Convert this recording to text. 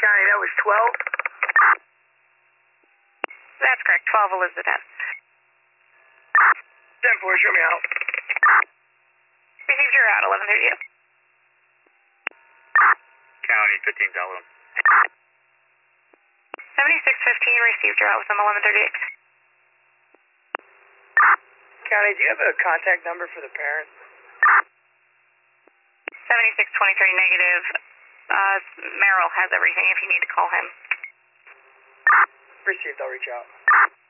County, that was 12? That's correct, 12 Elizabeth. 10-4, show me out. Received your route, 1138. County, 15 Delaware. 7615 received your route with them, 1138. County, do you have a contact number for the parent? 7623 negative. Merrill has everything if you need to call him. Received, I'll reach out.